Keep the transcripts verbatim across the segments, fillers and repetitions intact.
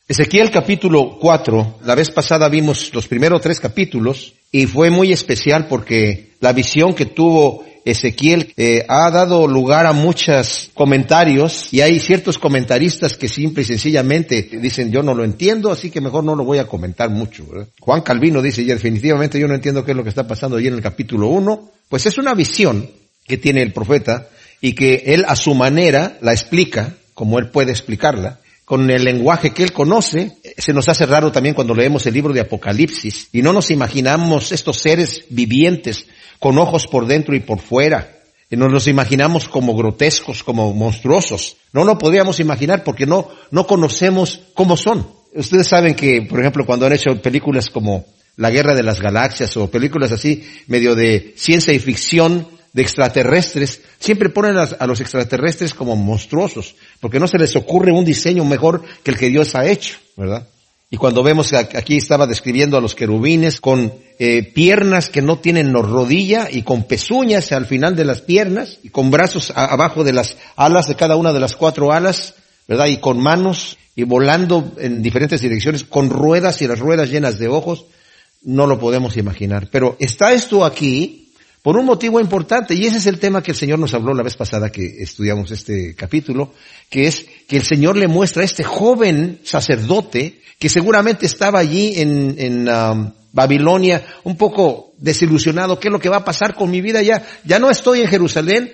Ezequiel capítulo cuatro, la vez pasada vimos los primeros tres capítulos y fue muy especial porque la visión que tuvo Ezequiel eh, ha dado lugar a muchos comentarios y hay ciertos comentaristas que simple y sencillamente dicen yo no lo entiendo, así que mejor no lo voy a comentar mucho, ¿verdad? Juan Calvino dice ya definitivamente yo no entiendo qué es lo que está pasando allí en el capítulo uno, pues es una visión que tiene el profeta y que él a su manera la explica como él puede explicarla. Con el lenguaje que él conoce, se nos hace raro también cuando leemos el libro de Apocalipsis y no nos imaginamos estos seres vivientes con ojos por dentro y por fuera. Y nos los imaginamos como grotescos, como monstruosos. No lo podríamos imaginar porque no, no conocemos cómo son. Ustedes saben que, por ejemplo, cuando han hecho películas como La Guerra de las Galaxias o películas así, medio de ciencia y ficción, de extraterrestres, siempre ponen a, a los extraterrestres como monstruosos, porque no se les ocurre un diseño mejor que el que Dios ha hecho, ¿verdad? Y cuando vemos que aquí estaba describiendo a los querubines con eh, piernas que no tienen rodilla y con pezuñas al final de las piernas y con brazos a, abajo de las alas de cada una de las cuatro alas, ¿verdad? Y con manos y volando en diferentes direcciones, con ruedas y las ruedas llenas de ojos, no lo podemos imaginar. Pero está esto aquí por un motivo importante, y ese es el tema que el Señor nos habló la vez pasada que estudiamos este capítulo, que es que el Señor le muestra a este joven sacerdote que seguramente estaba allí en, en um, Babilonia un poco desilusionado. ¿Qué es lo que va a pasar con mi vida ya? Ya no estoy en Jerusalén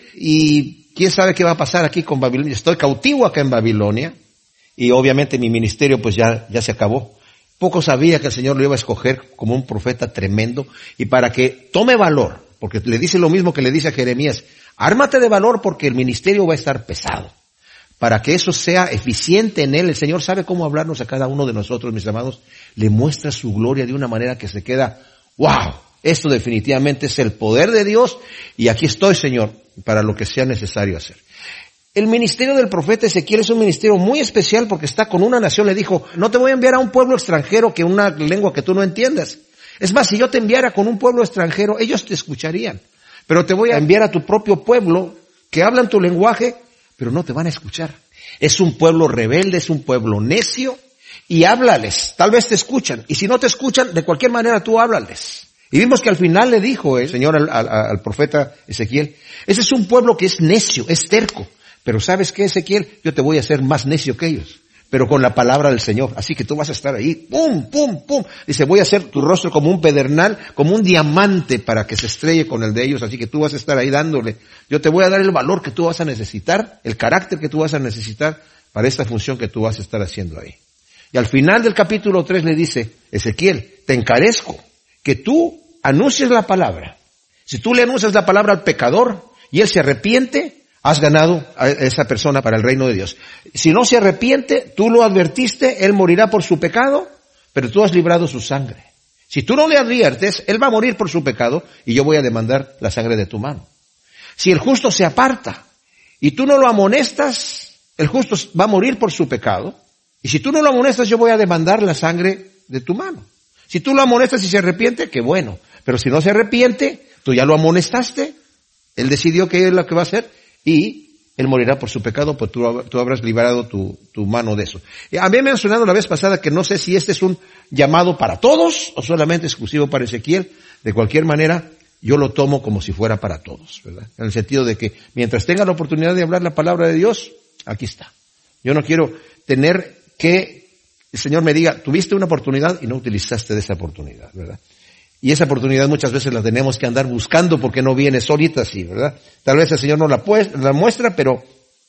y quién sabe qué va a pasar aquí con Babilonia. Estoy cautivo acá en Babilonia y obviamente mi ministerio pues ya, ya se acabó. Poco sabía que el Señor lo iba a escoger como un profeta tremendo y para que tome valor. Porque le dice lo mismo que le dice a Jeremías, ármate de valor porque el ministerio va a estar pesado. Para que eso sea eficiente en él, el Señor sabe cómo hablarnos a cada uno de nosotros, mis amados. Le muestra su gloria de una manera que se queda, wow, esto definitivamente es el poder de Dios y aquí estoy, Señor, para lo que sea necesario hacer. El ministerio del profeta Ezequiel es un ministerio muy especial porque está con una nación. Le dijo, no te voy a enviar a un pueblo extranjero que una lengua que tú no entiendas. Es más, si yo te enviara con un pueblo extranjero, ellos te escucharían. Pero te voy a enviar a tu propio pueblo que hablan tu lenguaje, pero no te van a escuchar. Es un pueblo rebelde, es un pueblo necio, y háblales. Tal vez te escuchan. Y si no te escuchan, de cualquier manera tú háblales. Y vimos que al final le dijo el Señor al, al, al profeta Ezequiel, ese es un pueblo que es necio, es terco. Pero ¿sabes qué, Ezequiel? Yo te voy a hacer más necio que ellos. Pero con la palabra del Señor. Así que tú vas a estar ahí, pum, pum, pum. Dice, voy a hacer tu rostro como un pedernal, como un diamante para que se estrelle con el de ellos. Así que tú vas a estar ahí dándole. Yo te voy a dar el valor que tú vas a necesitar, el carácter que tú vas a necesitar para esta función que tú vas a estar haciendo ahí. Y al final del capítulo tres le dice, Ezequiel, te encarezco que tú anuncies la palabra. Si tú le anuncias la palabra al pecador y él se arrepiente, has ganado a esa persona para el reino de Dios. Si no se arrepiente, tú lo advertiste, él morirá por su pecado, pero tú has librado su sangre. Si tú no le adviertes, él va a morir por su pecado y yo voy a demandar la sangre de tu mano. Si el justo se aparta y tú no lo amonestas, el justo va a morir por su pecado. Y si tú no lo amonestas, yo voy a demandar la sangre de tu mano. Si tú lo amonestas y se arrepiente, qué bueno. Pero si no se arrepiente, tú ya lo amonestaste, él decidió qué es lo que va a hacer. Y él morirá por su pecado, pues tú, tú habrás librado tu, tu mano de eso. Había mencionado la vez pasada que no sé si este es un llamado para todos o solamente exclusivo para Ezequiel. De cualquier manera, yo lo tomo como si fuera para todos, ¿verdad? En el sentido de que mientras tenga la oportunidad de hablar la palabra de Dios, aquí está. Yo no quiero tener que el Señor me diga, tuviste una oportunidad y no utilizaste de esa oportunidad, ¿verdad? Y esa oportunidad muchas veces la tenemos que andar buscando porque no viene solita así, ¿verdad? Tal vez el Señor nos la, pues, la muestra, pero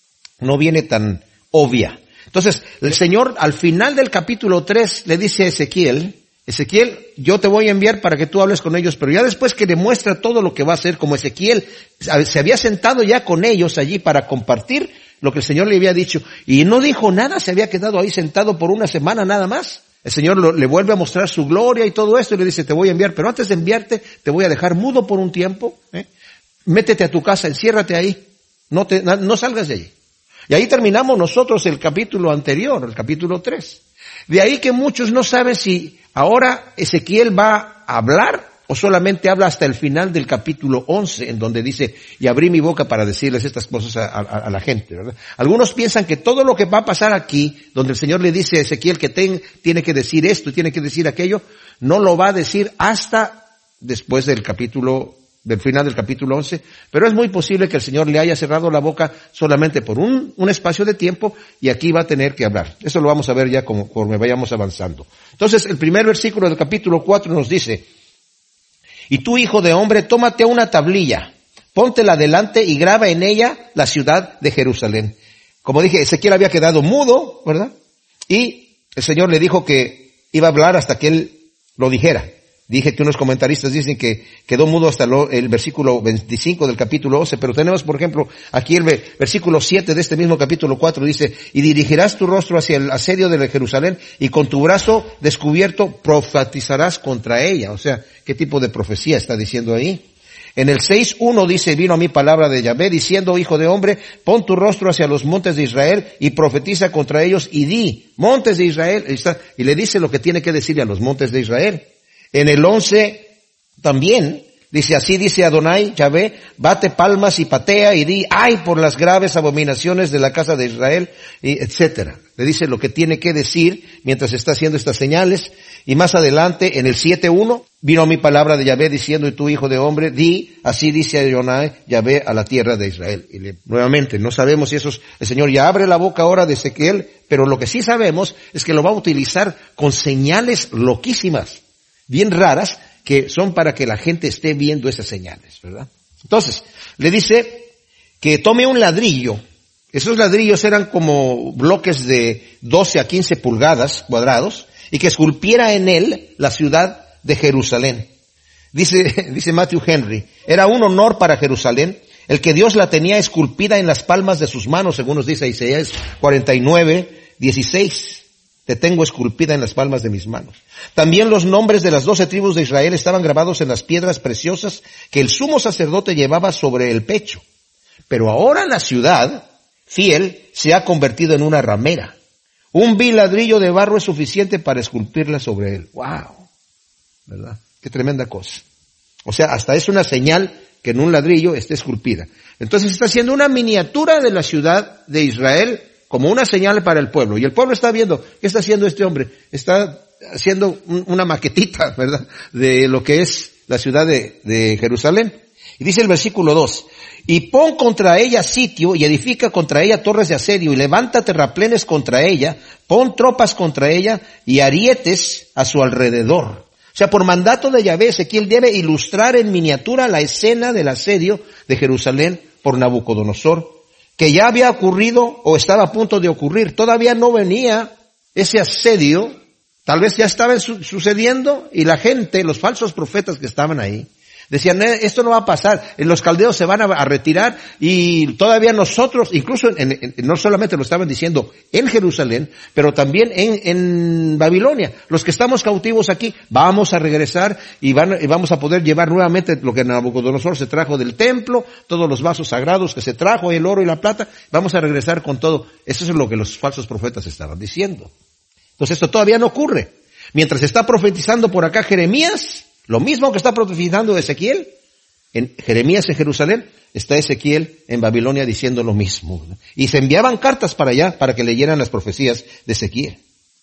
no viene tan obvia. Entonces, el Señor al final del capítulo tres le dice a Ezequiel, Ezequiel, yo te voy a enviar para que tú hables con ellos, pero ya después que le muestra todo lo que va a hacer, como Ezequiel se había sentado ya con ellos allí para compartir lo que el Señor le había dicho, y no dijo nada, se había quedado ahí sentado por una semana nada más. El Señor lo, le vuelve a mostrar su gloria y todo esto y le dice, te voy a enviar, pero antes de enviarte, te voy a dejar mudo por un tiempo, ¿eh? Métete a tu casa, enciérrate ahí, no te, no salgas de allí. Y ahí terminamos nosotros el capítulo anterior, el capítulo tres. De ahí que muchos no saben si ahora Ezequiel va a hablar ¿O solamente habla hasta el final del capítulo once, en donde dice, y abrí mi boca para decirles estas cosas a, a, a la gente, ¿verdad? Algunos piensan que todo lo que va a pasar aquí, donde el Señor le dice a Ezequiel que ten, tiene que decir esto y tiene que decir aquello, no lo va a decir hasta después del capítulo, del final del capítulo once, pero es muy posible que el Señor le haya cerrado la boca solamente por un, un espacio de tiempo, y aquí va a tener que hablar. Eso lo vamos a ver ya conforme vayamos avanzando. Entonces, el primer versículo del capítulo cuatro nos dice, y tú, hijo de hombre, tómate una tablilla, póntela delante y graba en ella la ciudad de Jerusalén. Como dije, Ezequiel había quedado mudo, ¿verdad? Y el Señor le dijo que iba a hablar hasta que él lo dijera. Dije que unos comentaristas dicen que quedó mudo hasta lo, el versículo veinticinco del capítulo once, pero tenemos, por ejemplo, aquí el versículo siete de este mismo capítulo cuatro, dice, y dirigirás tu rostro hacia el asedio de Jerusalén, y con tu brazo descubierto profetizarás contra ella. O sea, ¿qué tipo de profecía está diciendo ahí? En el seis uno dice, vino a mí palabra de Yahvé, diciendo, hijo de hombre, pon tu rostro hacia los montes de Israel, y profetiza contra ellos, y di, montes de Israel, y, está, y le dice lo que tiene que decirle a los montes de Israel. En el once también dice, así dice Adonai, Yahvé, bate palmas y patea y di, ay por las graves abominaciones de la casa de Israel, y etcétera. Le dice lo que tiene que decir mientras está haciendo estas señales. Y más adelante, en el siete uno, vino a mi palabra de Yahvé diciendo, y tú, hijo de hombre, di, así dice Adonai, Yahvé, a la tierra de Israel. Y le, nuevamente, no sabemos si eso es, el Señor ya abre la boca ahora de Ezequiel, pero lo que sí sabemos es que lo va a utilizar con señales loquísimas, bien raras, que son para que la gente esté viendo esas señales, ¿verdad? Entonces, le dice que tome un ladrillo. Esos ladrillos eran como bloques de doce a quince pulgadas cuadrados, y que esculpiera en él la ciudad de Jerusalén. Dice, dice Matthew Henry, era un honor para Jerusalén el que Dios la tenía esculpida en las palmas de sus manos, según nos dice Isaías cuarenta y nueve, dieciséis. Te tengo esculpida en las palmas de mis manos. También los nombres de las doce tribus de Israel estaban grabados en las piedras preciosas que el sumo sacerdote llevaba sobre el pecho. Pero ahora la ciudad fiel se ha convertido en una ramera. Un vil ladrillo de barro es suficiente para esculpirla sobre él. ¡Wow! ¿Verdad? Qué tremenda cosa. O sea, hasta es una señal que en un ladrillo esté esculpida. Entonces está haciendo una miniatura de la ciudad de Israel como una señal para el pueblo. Y el pueblo está viendo, ¿qué está haciendo este hombre? Está haciendo un, una maquetita, ¿verdad?, de lo que es la ciudad de, de Jerusalén. Y dice el versículo dos, y pon contra ella sitio y edifica contra ella torres de asedio y levanta terraplenes contra ella, pon tropas contra ella y arietes a su alrededor. O sea, por mandato de Yahvé, Ezequiel debe ilustrar en miniatura la escena del asedio de Jerusalén por Nabucodonosor, que ya había ocurrido o estaba a punto de ocurrir. Todavía no venía ese asedio, tal vez ya estaba su- sucediendo y la gente, los falsos profetas que estaban ahí, decían, eh, esto no va a pasar, los caldeos se van a, a retirar y todavía nosotros, incluso en, en, no solamente lo estaban diciendo en Jerusalén, pero también en, en Babilonia, los que estamos cautivos aquí, vamos a regresar y, van, y vamos a poder llevar nuevamente lo que Nabucodonosor se trajo del templo, todos los vasos sagrados que se trajo, el oro y la plata, vamos a regresar con todo. Eso es lo que los falsos profetas estaban diciendo. Entonces esto todavía no ocurre. Mientras está profetizando por acá Jeremías, lo mismo que está profetizando Ezequiel, en Jeremías en Jerusalén, está Ezequiel en Babilonia diciendo lo mismo. Y se enviaban cartas para allá para que leyeran las profecías de Ezequiel.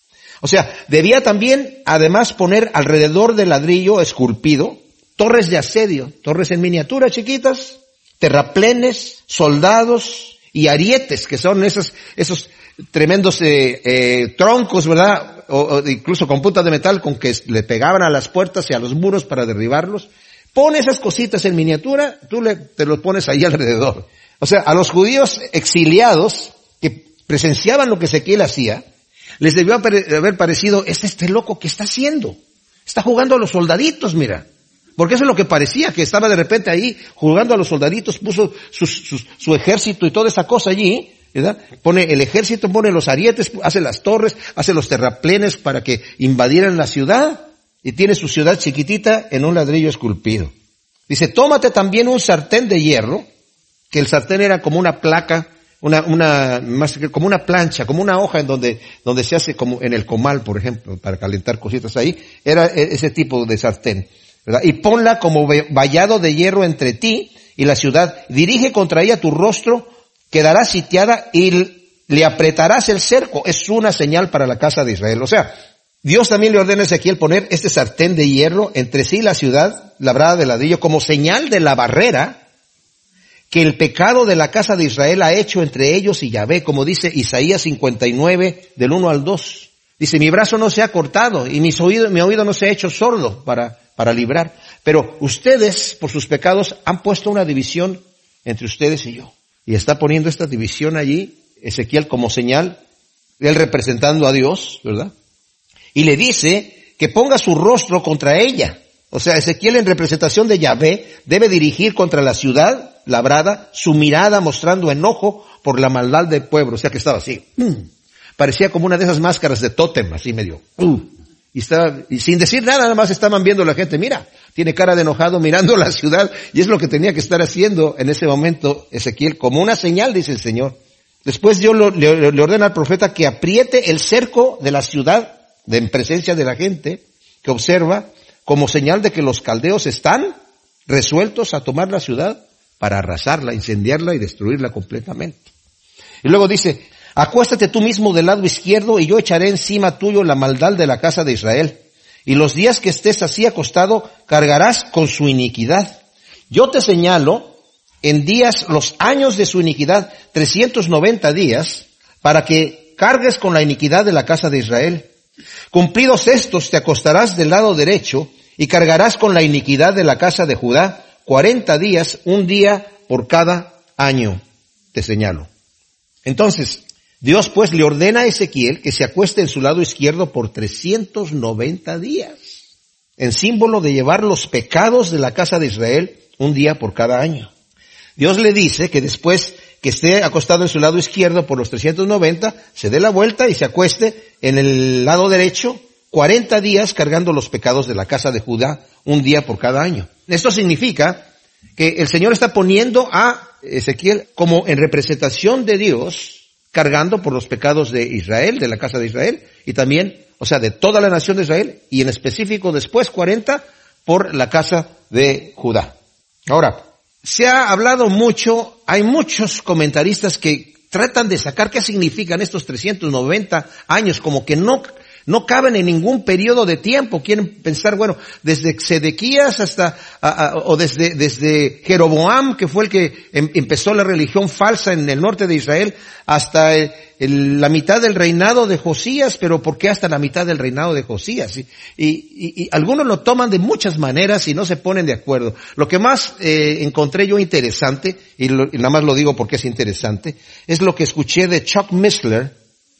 O sea, debía también además poner alrededor del ladrillo esculpido torres de asedio, torres en miniatura chiquitas, terraplenes, soldados y arietes, que son esos, esos tremendos eh, eh, troncos, ¿verdad?, o, o incluso con puntas de metal con que le pegaban a las puertas y a los muros para derribarlos. Pone esas cositas en miniatura, tú le, te los pones ahí alrededor. O sea, a los judíos exiliados que presenciaban lo que Ezequiel hacía, les debió haber parecido, este este loco, ¿qué está haciendo? Está jugando a los soldaditos, mira. Porque eso es lo que parecía, que estaba de repente ahí jugando a los soldaditos, puso su, su, su ejército y toda esa cosa allí, ¿verdad? Pone el ejército, pone los arietes, hace las torres, hace los terraplenes para que invadieran la ciudad, y tiene su ciudad chiquitita en un ladrillo esculpido. Dice, tómate también un sartén de hierro, que el sartén era como una placa, una, una, más que como una plancha, como una hoja en donde, donde se hace como en el comal, por ejemplo, para calentar cositas ahí, era ese tipo de sartén. ¿verdad? Y ponla como vallado de hierro entre ti y la ciudad. Dirige contra ella tu rostro, quedará sitiada y le apretarás el cerco. Es una señal para la casa de Israel. O sea, Dios también le ordena a Ezequiel poner este sartén de hierro entre sí y la ciudad labrada de ladrillo como señal de la barrera que el pecado de la casa de Israel ha hecho entre ellos y Yahvé, como dice Isaías cincuenta y nueve, del uno al dos. Dice, mi brazo no se ha cortado y mis oídos, mi oído no se ha hecho sordo para, para librar. Pero ustedes, por sus pecados, han puesto una división entre ustedes y yo. Y está poniendo esta división allí, Ezequiel como señal, él representando a Dios, ¿verdad? Y le dice que ponga su rostro contra ella. O sea, Ezequiel en representación de Yahvé debe dirigir contra la ciudad labrada su mirada mostrando enojo por la maldad del pueblo. O sea que estaba así. Parecía como una de esas máscaras de tótem, así medio. Y estaba, y sin decir nada, nada más estaban viendo la gente. Mira, tiene cara de enojado mirando la ciudad. Y es lo que tenía que estar haciendo en ese momento Ezequiel, como una señal, dice el Señor. Después Dios lo, le, le ordena al profeta que apriete el cerco de la ciudad, de en presencia de la gente, que observa, como señal de que los caldeos están resueltos a tomar la ciudad para arrasarla, incendiarla y destruirla completamente. Y luego dice, acuéstate tú mismo del lado izquierdo y yo echaré encima tuyo la maldad de la casa de Israel. Y los días que estés así acostado, cargarás con su iniquidad. Yo te señalo en días, los años de su iniquidad, trescientos noventa días, para que cargues con la iniquidad de la casa de Israel. Cumplidos estos, te acostarás del lado derecho y cargarás con la iniquidad de la casa de Judá, cuarenta días, un día por cada año, te señalo. Entonces, Dios pues le ordena a Ezequiel que se acueste en su lado izquierdo por trescientos noventa días, en símbolo de llevar los pecados de la casa de Israel un día por cada año. Dios le dice que después que esté acostado en su lado izquierdo por los trescientos noventa, se dé la vuelta y se acueste en el lado derecho cuarenta días cargando los pecados de la casa de Judá, un día por cada año. Esto significa que el Señor está poniendo a Ezequiel como en representación de Dios, cargando por los pecados de Israel, de la casa de Israel, y también, o sea, de toda la nación de Israel, y en específico después cuarenta por la casa de Judá. Ahora, se ha hablado mucho, hay muchos comentaristas que tratan de sacar qué significan estos trescientos noventa años, como que no, no caben en ningún periodo de tiempo. Quieren pensar, bueno, desde Sedequías hasta, a, a, o desde, desde Jeroboam, que fue el que em, empezó la religión falsa en el norte de Israel, hasta el, el, la mitad del reinado de Josías. Pero ¿por qué hasta la mitad del reinado de Josías? Y, y, y algunos lo toman de muchas maneras y no se ponen de acuerdo. Lo que más eh, encontré yo interesante, y, lo, y nada más lo digo porque es interesante, es lo que escuché de Chuck Missler,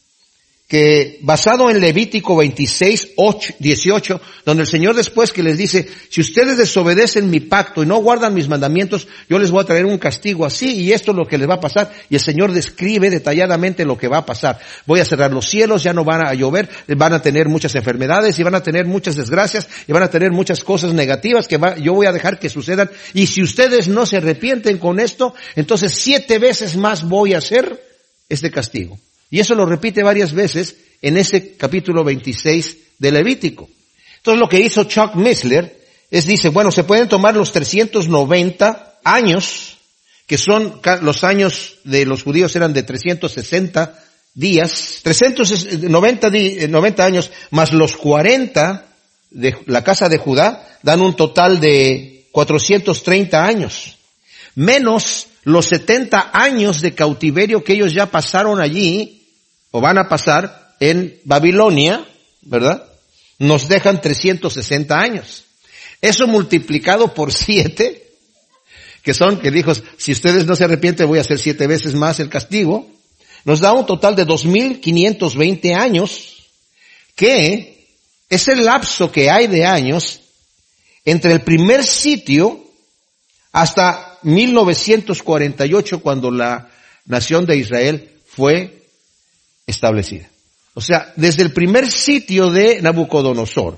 que basado en Levítico veintiséis, dieciocho, donde el Señor después que les dice, si ustedes desobedecen mi pacto y no guardan mis mandamientos, yo les voy a traer un castigo así, y esto es lo que les va a pasar. Y el Señor describe detalladamente lo que va a pasar. Voy a cerrar los cielos, ya no van a llover, van a tener muchas enfermedades, y van a tener muchas desgracias, y van a tener muchas cosas negativas que va, yo voy a dejar que sucedan. Y si ustedes no se arrepienten con esto, entonces siete veces más voy a hacer este castigo. Y eso lo repite varias veces en ese capítulo veintiséis de Levítico. Entonces lo que hizo Chuck Missler es, dice, bueno, se pueden tomar los trescientos noventa años, que son los años de los judíos eran de trescientos sesenta días, trescientos noventa, noventa años, más los cuarenta de la casa de Judá, dan un total de cuatrocientos treinta años, menos los setenta años de cautiverio que ellos ya pasaron allí, o van a pasar en Babilonia, ¿verdad? Nos dejan trescientos sesenta años. Eso multiplicado por siete, que son, que dijo, si ustedes no se arrepienten voy a hacer siete veces más el castigo, nos da un total de dos mil quinientos veinte años, que es el lapso que hay de años entre el primer sitio hasta mil novecientos cuarenta y ocho, cuando la nación de Israel fue establecida. O sea, desde el primer sitio de Nabucodonosor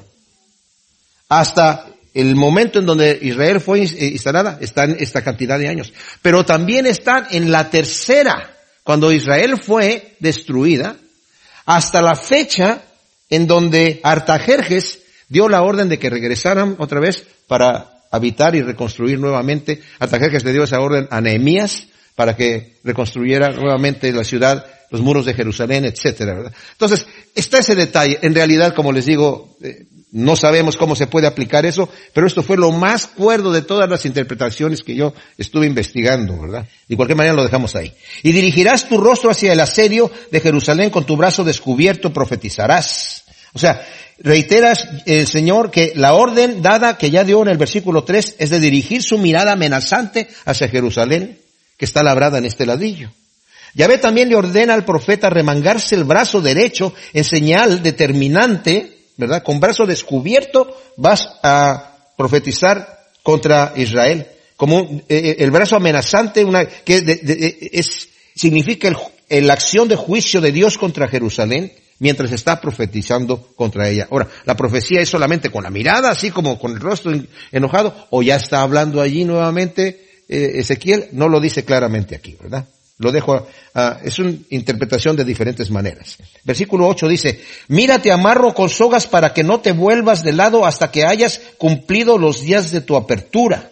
hasta el momento en donde Israel fue instalada, están esta cantidad de años. Pero también están en la tercera, cuando Israel fue destruida, hasta la fecha en donde Artajerjes dio la orden de que regresaran otra vez para habitar y reconstruir nuevamente, hasta que se le dio esa orden a Nehemías para que reconstruyera nuevamente la ciudad, los muros de Jerusalén, etcétera, ¿verdad? Entonces, está ese detalle. En realidad, como les digo, eh, no sabemos cómo se puede aplicar eso, pero esto fue lo más cuerdo de todas las interpretaciones que yo estuve investigando, ¿verdad? De cualquier manera lo dejamos ahí. Y dirigirás tu rostro hacia el asedio de Jerusalén, con tu brazo descubierto profetizarás. O sea, reiteras el Señor que la orden dada que ya dio en el versículo tres es de dirigir su mirada amenazante hacia Jerusalén, que está labrada en este ladrillo. Yahvé también le ordena al profeta remangarse el brazo derecho en señal determinante, ¿verdad? Con brazo descubierto vas a profetizar contra Israel. Como un, eh, el brazo amenazante, una, que de, de, es, significa el, el, la acción de juicio de Dios contra Jerusalén mientras está profetizando contra ella. Ahora, ¿la profecía es solamente con la mirada, así como con el rostro enojado, o ya está hablando allí nuevamente eh, Ezequiel? No lo dice claramente aquí, ¿verdad? Lo dejo, a, a, es una interpretación de diferentes maneras. Versículo ocho dice, mira, te amarro con sogas para que no te vuelvas de lado hasta que hayas cumplido los días de tu apertura.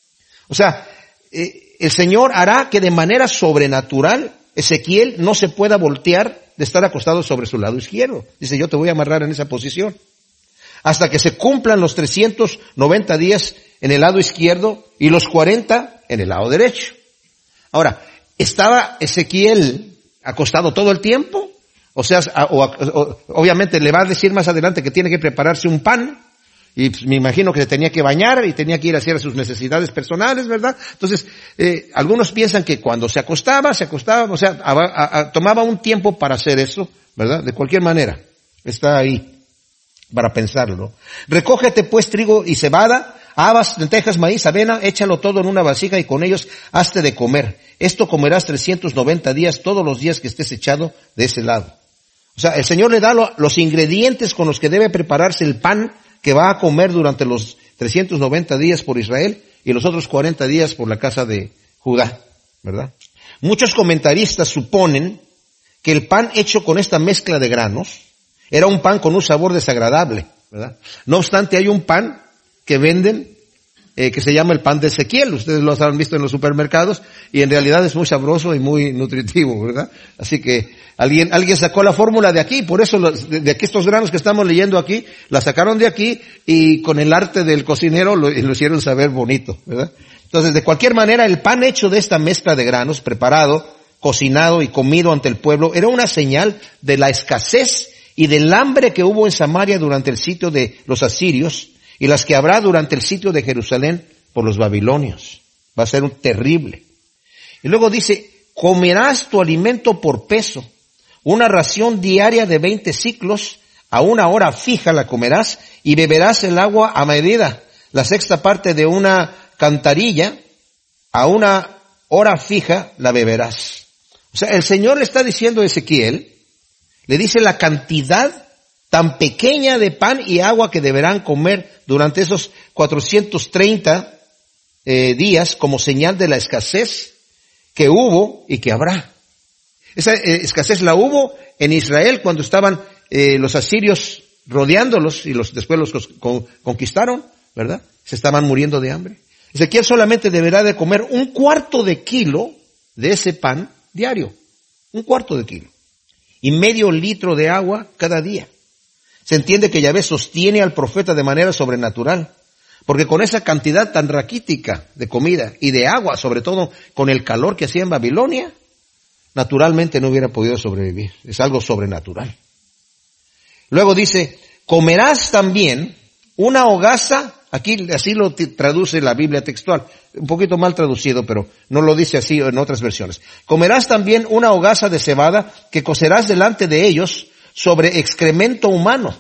O sea, eh, el Señor hará que de manera sobrenatural Ezequiel no se pueda voltear de estar acostado sobre su lado izquierdo. Dice, yo te voy a amarrar en esa posición. Hasta que se cumplan los trescientos noventa días en el lado izquierdo y los cuarenta en el lado derecho. Ahora, ¿estaba Ezequiel acostado todo el tiempo? O sea, o, o, obviamente le va a decir más adelante que tiene que prepararse un pan, y pues, me imagino que se tenía que bañar y tenía que ir a hacer sus necesidades personales, ¿verdad? Entonces, eh, algunos piensan que cuando se acostaba, se acostaba, o sea, a, a, a, tomaba un tiempo para hacer eso, ¿verdad? De cualquier manera, está ahí para pensarlo. Recógete pues trigo y cebada, habas, lentejas, maíz, avena, échalo todo en una vasija y con ellos hazte de comer. Esto comerás trescientos noventa días, todos los días que estés echado de ese lado. O sea, el Señor le da lo, los ingredientes con los que debe prepararse el pan que va a comer durante los trescientos noventa días por Israel y los otros cuarenta días por la casa de Judá, ¿verdad? Muchos comentaristas suponen que el pan hecho con esta mezcla de granos era un pan con un sabor desagradable, ¿verdad? No obstante, hay un pan que venden eh, que se llama el pan de Ezequiel. Ustedes lo han visto en los supermercados y en realidad es muy sabroso y muy nutritivo, ¿verdad? Así que alguien alguien sacó la fórmula de aquí, por eso los, de, de aquí estos granos que estamos leyendo aquí, la sacaron de aquí y con el arte del cocinero lo, lo hicieron saber bonito, ¿verdad? Entonces, de cualquier manera, el pan hecho de esta mezcla de granos, preparado, cocinado y comido ante el pueblo, era una señal de la escasez y del hambre que hubo en Samaria durante el sitio de los asirios, y las que habrá durante el sitio de Jerusalén por los babilonios. Va a ser un terrible. Y luego dice, comerás tu alimento por peso, una ración diaria de veinte siclos, a una hora fija la comerás, y beberás el agua a medida, la sexta parte de una cantarilla, a una hora fija la beberás. O sea, el Señor le está diciendo a Ezequiel, le dice la cantidad tan pequeña de pan y agua que deberán comer durante esos cuatrocientos treinta eh, días como señal de la escasez que hubo y que habrá. Esa eh, escasez la hubo en Israel cuando estaban eh, los asirios rodeándolos y los después los con, conquistaron, ¿verdad? Se estaban muriendo de hambre. Ezequiel solamente deberá de comer un cuarto de kilo de ese pan diario. Un cuarto de kilo. Y medio litro de agua cada día. Se entiende que Yahvé sostiene al profeta de manera sobrenatural, porque con esa cantidad tan raquítica de comida y de agua, sobre todo con el calor que hacía en Babilonia, naturalmente no hubiera podido sobrevivir. Es algo sobrenatural. Luego dice, comerás también una hogaza, aquí así lo traduce la Biblia textual, un poquito mal traducido, pero no lo dice así en otras versiones. Comerás también una hogaza de cebada que cocerás delante de ellos, sobre excremento humano.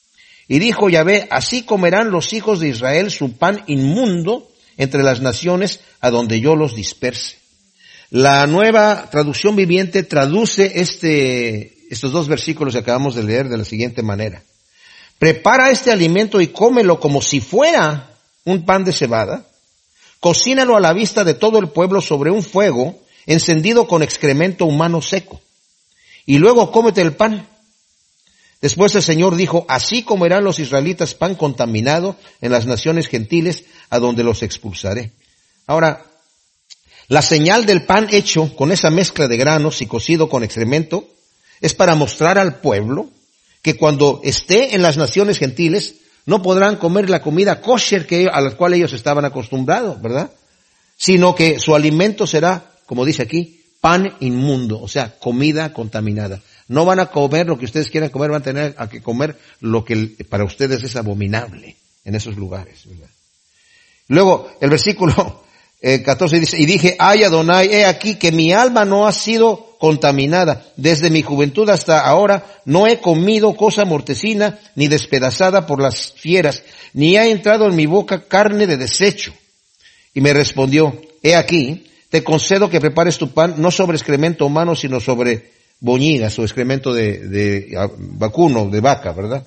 Y dijo Yahvé, así comerán los hijos de Israel su pan inmundo entre las naciones a donde yo los disperse. La Nueva Traducción Viviente traduce este, estos dos versículos que acabamos de leer de la siguiente manera. Prepara este alimento y cómelo como si fuera un pan de cebada. Cocínalo a la vista de todo el pueblo sobre un fuego encendido con excremento humano seco. Y luego cómete el pan. Después el Señor dijo, así comerán los israelitas pan contaminado en las naciones gentiles a donde los expulsaré. Ahora, la señal del pan hecho con esa mezcla de granos y cocido con excremento es para mostrar al pueblo que cuando esté en las naciones gentiles no podrán comer la comida kosher que, a la cual ellos estaban acostumbrados, ¿verdad? Sino que su alimento será, como dice aquí, pan inmundo, o sea, comida contaminada. No van a comer lo que ustedes quieran comer, van a tener a que comer lo que para ustedes es abominable en esos lugares, ¿verdad? Luego, el versículo eh, catorce dice, y dije, ay Adonai, he aquí que mi alma no ha sido contaminada. Desde mi juventud hasta ahora no he comido cosa mortecina ni despedazada por las fieras, ni ha entrado en mi boca carne de desecho. Y me respondió, he aquí, te concedo que prepares tu pan no sobre excremento humano, sino sobre boñigas o excremento de, de vacuno, de vaca, ¿verdad?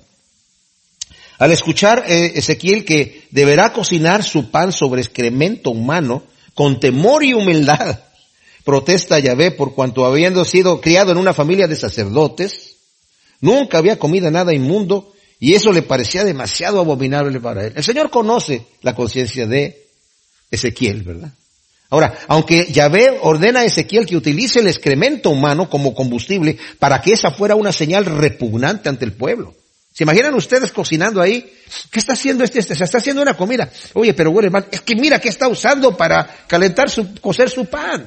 Al escuchar eh, Ezequiel que deberá cocinar su pan sobre excremento humano, con temor y humildad, protesta Yahvé por cuanto habiendo sido criado en una familia de sacerdotes, nunca había comido nada inmundo y eso le parecía demasiado abominable para él. El Señor conoce la conciencia de Ezequiel, ¿verdad? Ahora, aunque Yahvé ordena a Ezequiel que utilice el excremento humano como combustible para que esa fuera una señal repugnante ante el pueblo. ¿Se imaginan ustedes cocinando ahí? ¿Qué está haciendo este? este? Se está haciendo una comida. Oye, pero huele mal. Es que mira qué está usando para calentar su, cocer su pan.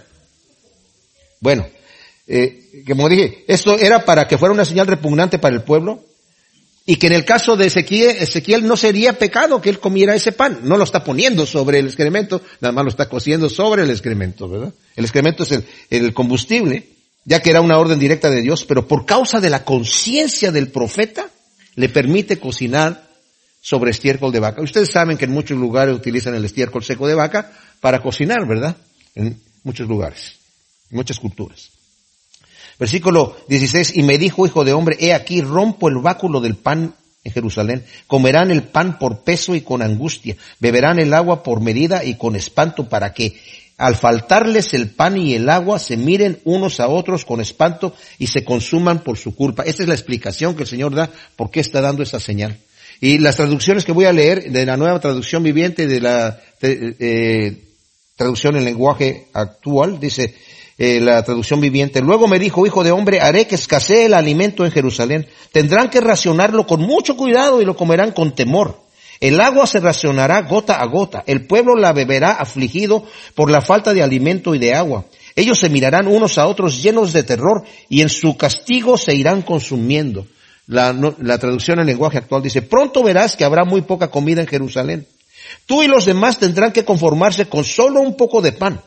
Bueno, eh, como dije, esto era para que fuera una señal repugnante para el pueblo y que en el caso de Ezequiel, Ezequiel no sería pecado que él comiera ese pan. No lo está poniendo sobre el excremento, nada más lo está cociendo sobre el excremento, ¿verdad? El excremento es el, el combustible, ya que era una orden directa de Dios, pero por causa de la conciencia del profeta, le permite cocinar sobre estiércol de vaca. Ustedes saben que en muchos lugares utilizan el estiércol seco de vaca para cocinar, ¿verdad? En muchos lugares, en muchas culturas. Versículo dieciséis, y me dijo, hijo de hombre, he aquí rompo el báculo del pan en Jerusalén. Comerán el pan por peso y con angustia. Beberán el agua por medida y con espanto para que al faltarles el pan y el agua se miren unos a otros con espanto y se consuman por su culpa. Esta es la explicación que el Señor da por qué está dando esta señal. Y las traducciones que voy a leer de la nueva traducción viviente, de la de, eh, traducción en lenguaje actual, dice eh, la traducción viviente, luego me dijo, hijo de hombre, haré que escasee el alimento en Jerusalén. Tendrán que racionarlo con mucho cuidado y lo comerán con temor. El agua se racionará gota a gota. El pueblo la beberá afligido por la falta de alimento y de agua. Ellos se mirarán unos a otros llenos de terror y en su castigo se irán consumiendo. La, no, la traducción en lenguaje actual dice, pronto verás que habrá muy poca comida en Jerusalén. Tú y los demás tendrán que conformarse con solo un poco de pan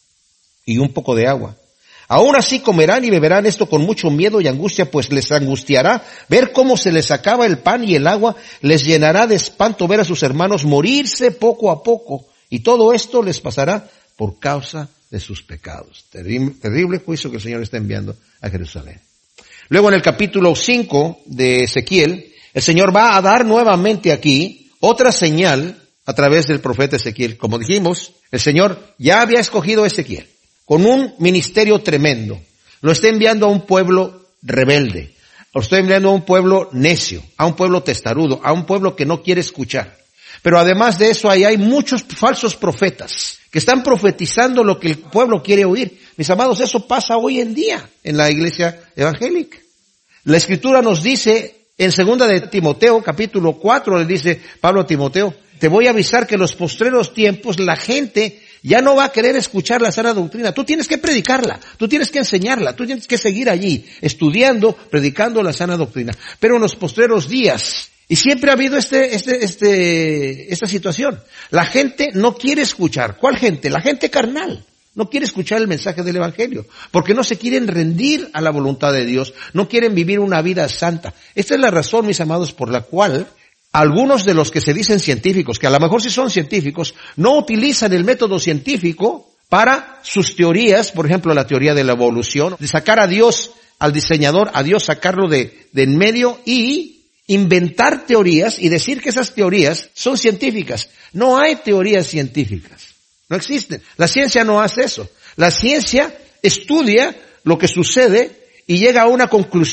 y un poco de agua. Aún así comerán y beberán esto con mucho miedo y angustia, pues les angustiará ver cómo se les acaba el pan y el agua, les llenará de espanto ver a sus hermanos morirse poco a poco, y todo esto les pasará por causa de sus pecados. Terrible, terrible juicio que el Señor está enviando a Jerusalén. Luego en el capítulo cinco de Ezequiel, el Señor va a dar nuevamente aquí otra señal a través del profeta Ezequiel. Como dijimos, el Señor ya había escogido a Ezequiel con un ministerio tremendo. Lo está enviando a un pueblo rebelde. Lo está enviando a un pueblo necio, a un pueblo testarudo, a un pueblo que no quiere escuchar. Pero además de eso, ahí hay muchos falsos profetas que están profetizando lo que el pueblo quiere oír. Mis amados, eso pasa hoy en día en la iglesia evangélica. La Escritura nos dice, en segunda de Timoteo, capítulo cuatro, le dice Pablo a Timoteo, te voy a avisar que en los postreros tiempos la gente ya no va a querer escuchar la sana doctrina. Tú tienes que predicarla, tú tienes que enseñarla, tú tienes que seguir allí, estudiando, predicando la sana doctrina. Pero en los postreros días, y siempre ha habido este, este, este, esta situación, la gente no quiere escuchar. ¿Cuál gente? La gente carnal. No quiere escuchar el mensaje del Evangelio, porque no se quieren rendir a la voluntad de Dios, no quieren vivir una vida santa. Esta es la razón, mis amados, por la cual algunos de los que se dicen científicos, que a lo mejor sí son científicos, no utilizan el método científico para sus teorías, por ejemplo, la teoría de la evolución, de sacar a Dios, al diseñador, a Dios sacarlo de, de en medio y inventar teorías y decir que esas teorías son científicas. No hay teorías científicas. No existen. La ciencia no hace eso. La ciencia estudia lo que sucede y llega a una conclusión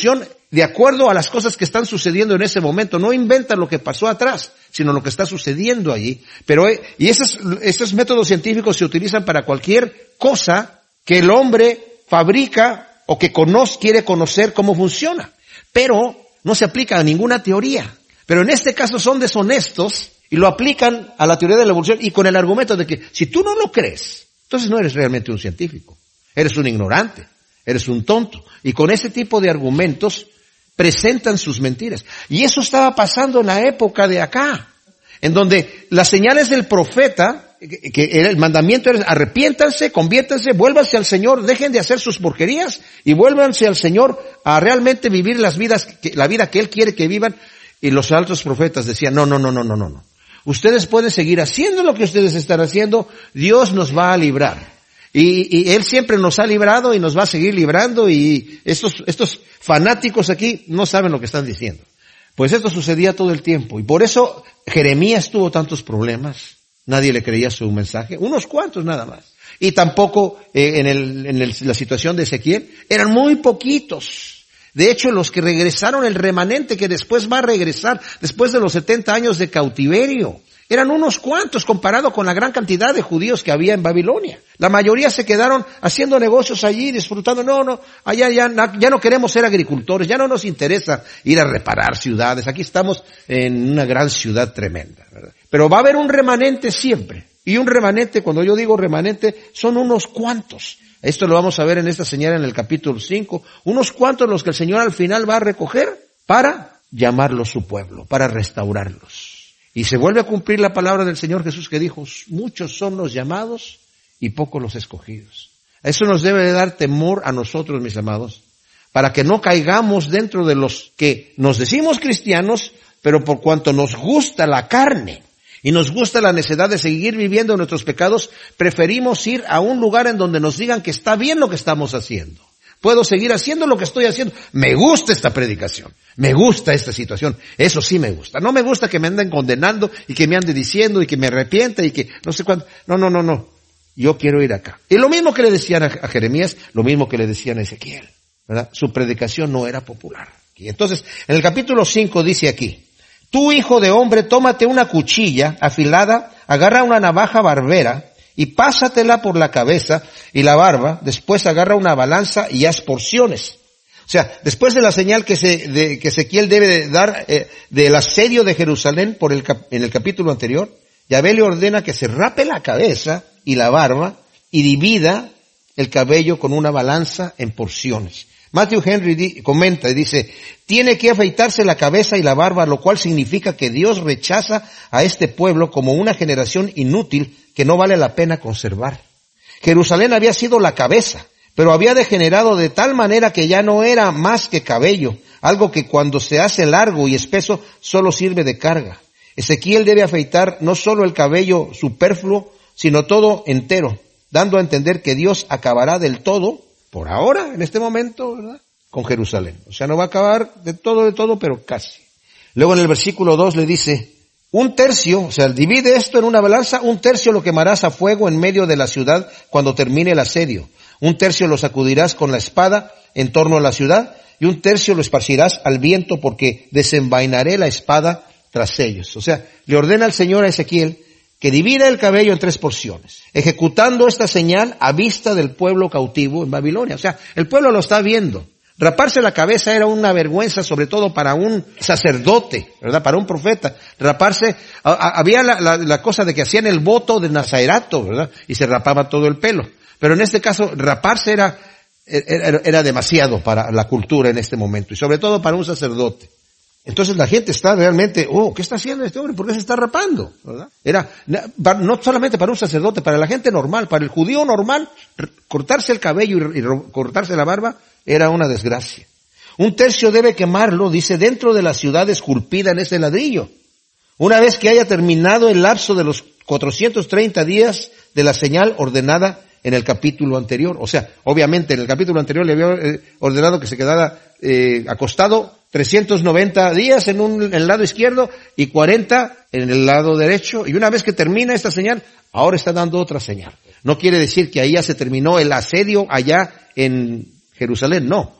de acuerdo a las cosas que están sucediendo en ese momento. No inventan lo que pasó atrás, sino lo que está sucediendo allí. Pero, y esos, esos métodos científicos se utilizan para cualquier cosa que el hombre fabrica o que conoce, quiere conocer cómo funciona. Pero no se aplica a ninguna teoría. Pero en este caso son deshonestos y lo aplican a la teoría de la evolución y con el argumento de que si tú no lo crees, entonces no eres realmente un científico. Eres un ignorante. Eres un tonto. Y con ese tipo de argumentos presentan sus mentiras. Y eso estaba pasando en la época de acá, en donde las señales del profeta, que, que el mandamiento era arrepiéntanse, conviértanse, vuélvanse al Señor, dejen de hacer sus porquerías y vuélvanse al Señor a realmente vivir las vidas, que, la vida que Él quiere que vivan. Y los altos profetas decían, no, no, no, no, no, no, no. Ustedes pueden seguir haciendo lo que ustedes están haciendo, Dios nos va a librar. Y, y Él siempre nos ha librado y nos va a seguir librando, y estos, estos fanáticos aquí no saben lo que están diciendo. Pues esto sucedía todo el tiempo, y por eso Jeremías tuvo tantos problemas. Nadie le creía su mensaje, unos cuantos nada más. Y tampoco eh, en, el, en el, la situación de Ezequiel, eran muy poquitos. De hecho, los que regresaron, el remanente que después va a regresar, después de los setenta años de cautiverio, eran unos cuantos comparado con la gran cantidad de judíos que había en Babilonia. La mayoría se quedaron haciendo negocios allí, disfrutando. No, no, allá ya, ya no queremos ser agricultores, ya no nos interesa ir a reparar ciudades. Aquí estamos en una gran ciudad tremenda, ¿verdad? Pero va a haber un remanente siempre. Y un remanente, cuando yo digo remanente, son unos cuantos. Esto lo vamos a ver en esta señal en el capítulo cinco. Unos cuantos los que el Señor al final va a recoger para llamarlos su pueblo, para restaurarlos. Y se vuelve a cumplir la palabra del Señor Jesús que dijo, muchos son los llamados y pocos los escogidos. Eso nos debe de dar temor a nosotros, mis amados, para que no caigamos dentro de los que nos decimos cristianos, pero por cuanto nos gusta la carne y nos gusta la necesidad de seguir viviendo nuestros pecados, preferimos ir a un lugar en donde nos digan que está bien lo que estamos haciendo. Puedo seguir haciendo lo que estoy haciendo. Me gusta esta predicación. Me gusta esta situación. Eso sí me gusta. No me gusta que me anden condenando y que me ande diciendo y que me arrepienta y que no sé cuánto. No, no, no, no. Yo quiero ir acá. Y lo mismo que le decían a Jeremías, lo mismo que le decían a Ezequiel, ¿verdad? Su predicación no era popular. Y entonces, en el capítulo cinco dice aquí, tú, hijo de hombre, tómate una cuchilla afilada, agarra una navaja barbera, y pásatela por la cabeza y la barba, después agarra una balanza y haz porciones. O sea, después de la señal que, se, de, que Ezequiel debe de dar eh, del asedio de Jerusalén por el, en el capítulo anterior, Yahvé le ordena que se rape la cabeza y la barba y divida el cabello con una balanza en porciones. Matthew Henry di, comenta y dice, tiene que afeitarse la cabeza y la barba, lo cual significa que Dios rechaza a este pueblo como una generación inútil que no vale la pena conservar. Jerusalén había sido la cabeza, pero había degenerado de tal manera que ya no era más que cabello, algo que cuando se hace largo y espeso solo sirve de carga. Ezequiel debe afeitar no solo el cabello superfluo, sino todo entero, dando a entender que Dios acabará del todo, por ahora, en este momento, ¿verdad?, con Jerusalén. O sea, no va a acabar de todo, de todo, pero casi. Luego en el versículo dos le dice, un tercio, o sea, divide esto en una balanza, un tercio lo quemarás a fuego en medio de la ciudad cuando termine el asedio. Un tercio lo sacudirás con la espada en torno a la ciudad y un tercio lo esparcirás al viento porque desenvainaré la espada tras ellos. O sea, le ordena al Señor a Ezequiel que divida el cabello en tres porciones, ejecutando esta señal a vista del pueblo cautivo en Babilonia. O sea, el pueblo lo está viendo. Raparse la cabeza era una vergüenza, sobre todo para un sacerdote, ¿verdad? Para un profeta. Raparse, a, a, había la, la, la cosa de que hacían el voto de nazarato, ¿verdad? Y se rapaba todo el pelo. Pero en este caso, raparse era, era, era demasiado para la cultura en este momento, y sobre todo para un sacerdote. Entonces la gente está realmente, oh, ¿qué está haciendo este hombre? ¿Por qué se está rapando? ¿Verdad? Era, no solamente para un sacerdote, para la gente normal, para el judío normal, cortarse el cabello y, y cortarse la barba era una desgracia. Un tercio debe quemarlo, dice, dentro de la ciudad esculpida en ese ladrillo. Una vez que haya terminado el lapso de los cuatrocientos treinta días de la señal ordenada en el capítulo anterior. O sea, obviamente en el capítulo anterior le había ordenado que se quedara eh, acostado trescientos noventa días en, un, en el lado izquierdo y cuarenta en el lado derecho. Y una vez que termina esta señal, ahora está dando otra señal. No quiere decir que ahí ya se terminó el asedio allá en Jerusalén, no.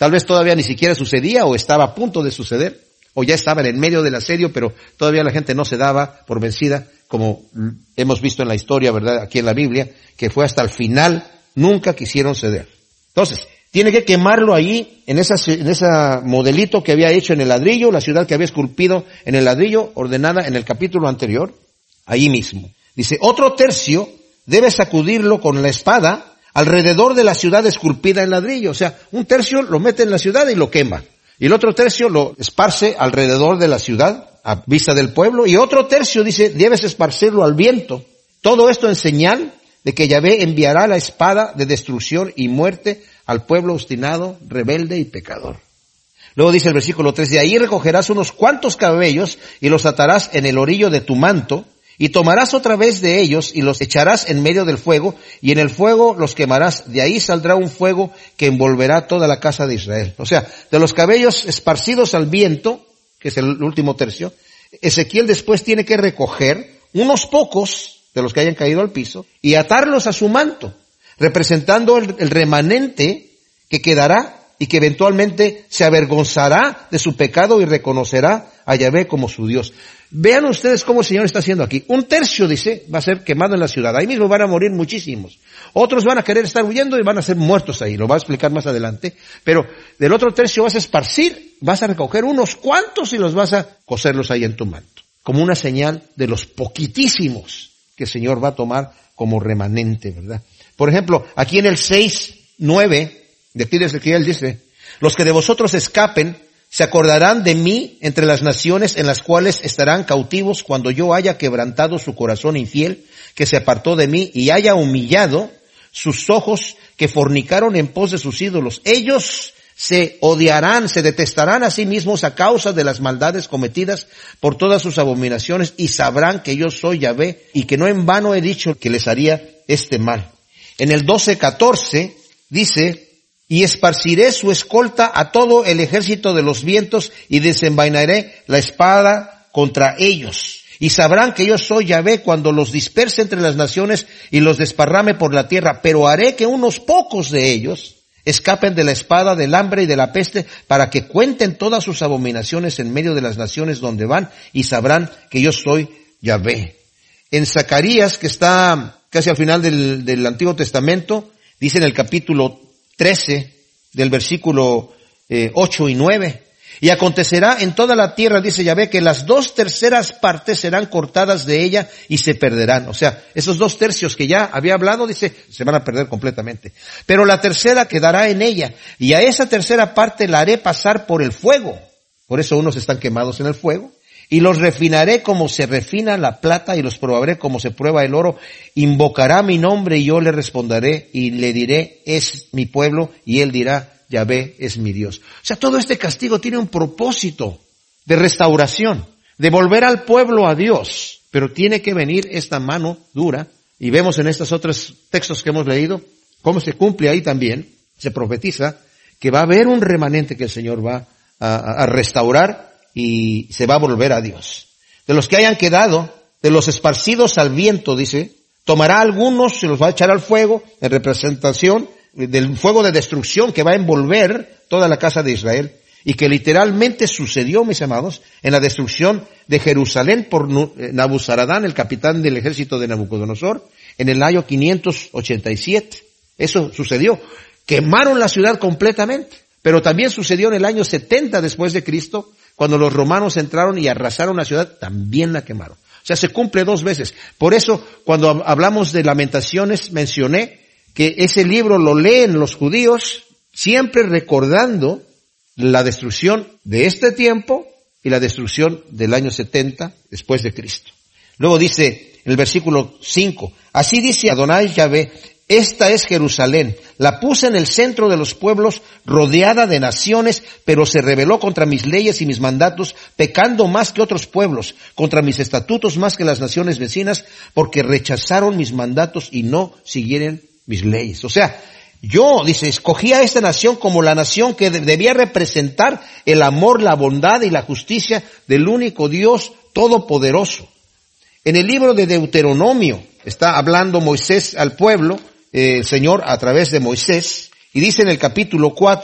Tal vez todavía ni siquiera sucedía o estaba a punto de suceder, o ya estaban en medio del asedio, pero todavía la gente no se daba por vencida, como hemos visto en la historia, ¿verdad? Aquí en la Biblia, que fue hasta el final, nunca quisieron ceder. Entonces, tiene que quemarlo ahí, en esa, en ese modelito que había hecho en el ladrillo, la ciudad que había esculpido en el ladrillo, ordenada en el capítulo anterior, ahí mismo. Dice, otro tercio debe sacudirlo con la espada alrededor de la ciudad esculpida en ladrillo. O sea, un tercio lo mete en la ciudad y lo quema. Y el otro tercio lo esparce alrededor de la ciudad, a vista del pueblo. Y otro tercio dice, debes esparcirlo al viento. Todo esto en señal de que Yahvé enviará la espada de destrucción y muerte al pueblo obstinado, rebelde y pecador. Luego dice el versículo tres, de ahí recogerás unos cuantos cabellos y los atarás en el orillo de tu manto, y tomarás otra vez de ellos y los echarás en medio del fuego, y en el fuego los quemarás. De ahí saldrá un fuego que envolverá toda la casa de Israel. O sea, de los cabellos esparcidos al viento, que es el último tercio, Ezequiel después tiene que recoger unos pocos de los que hayan caído al piso y atarlos a su manto, representando el, el remanente que quedará y que eventualmente se avergonzará de su pecado y reconocerá a Yahvé como su Dios. Vean ustedes cómo el Señor está haciendo aquí. Un tercio, dice, va a ser quemado en la ciudad. Ahí mismo van a morir muchísimos. Otros van a querer estar huyendo y van a ser muertos ahí. Lo va a explicar más adelante. Pero del otro tercio vas a esparcir, vas a recoger unos cuantos y los vas a coserlos ahí en tu manto. Como una señal de los poquitísimos que el Señor va a tomar como remanente, ¿verdad? Por ejemplo, aquí en el seis, nueve, de aquí de Ezequiel dice, los que de vosotros escapen, se acordarán de mí entre las naciones en las cuales estarán cautivos cuando yo haya quebrantado su corazón infiel, que se apartó de mí, y haya humillado sus ojos que fornicaron en pos de sus ídolos. Ellos se odiarán, se detestarán a sí mismos a causa de las maldades cometidas por todas sus abominaciones, y sabrán que yo soy Yahvé, y que no en vano he dicho que les haría este mal. En el doce catorce dice, y esparciré su escolta a todo el ejército de los vientos y desenvainaré la espada contra ellos. Y sabrán que yo soy Yahvé cuando los disperse entre las naciones y los desparrame por la tierra. Pero haré que unos pocos de ellos escapen de la espada, del hambre y de la peste, para que cuenten todas sus abominaciones en medio de las naciones donde van, y sabrán que yo soy Yahvé. En Zacarías, que está casi al final del, del Antiguo Testamento, dice en el capítulo trece, del versículo eh, ocho y nueve, y acontecerá en toda la tierra, dice Yahvé, que las dos terceras partes serán cortadas de ella y se perderán. O sea, esos dos tercios que ya había hablado, dice, se van a perder completamente. Pero la tercera quedará en ella, y a esa tercera parte la haré pasar por el fuego. Por eso unos están quemados en el fuego. Y los refinaré como se refina la plata, y los probaré como se prueba el oro. Invocará mi nombre y yo le responderé y le diré, es mi pueblo, y él dirá, Yahvé es mi Dios. O sea, todo este castigo tiene un propósito de restauración, de volver al pueblo a Dios. Pero tiene que venir esta mano dura, y vemos en estos otros textos que hemos leído, cómo se cumple ahí también, se profetiza, que va a haber un remanente que el Señor va a, a restaurar, y se va a volver a Dios. De los que hayan quedado, de los esparcidos al viento, dice, tomará algunos, se los va a echar al fuego, en representación del fuego de destrucción que va a envolver toda la casa de Israel, y que literalmente sucedió, mis amados, en la destrucción de Jerusalén por Nabuzaradán, el capitán del ejército de Nabucodonosor, en el año quinientos ochenta y siete. Eso sucedió. Quemaron la ciudad completamente. Pero también sucedió en el año setenta después de Cristo, cuando los romanos entraron y arrasaron la ciudad, también la quemaron. O sea, se cumple dos veces. Por eso, cuando hablamos de Lamentaciones, mencioné que ese libro lo leen los judíos, siempre recordando la destrucción de este tiempo y la destrucción del año setenta después de Cristo. Luego dice en el versículo cinco, así dice Adonai Yahvé, esta es Jerusalén, la puse en el centro de los pueblos, rodeada de naciones, pero se rebeló contra mis leyes y mis mandatos, pecando más que otros pueblos, contra mis estatutos más que las naciones vecinas, porque rechazaron mis mandatos y no siguieron mis leyes. O sea, yo, dice, escogí a esta nación como la nación que debía representar el amor, la bondad y la justicia del único Dios todopoderoso. En el libro de Deuteronomio está hablando Moisés al pueblo, eh, el Señor a través de Moisés, y dice en el capítulo cuatro,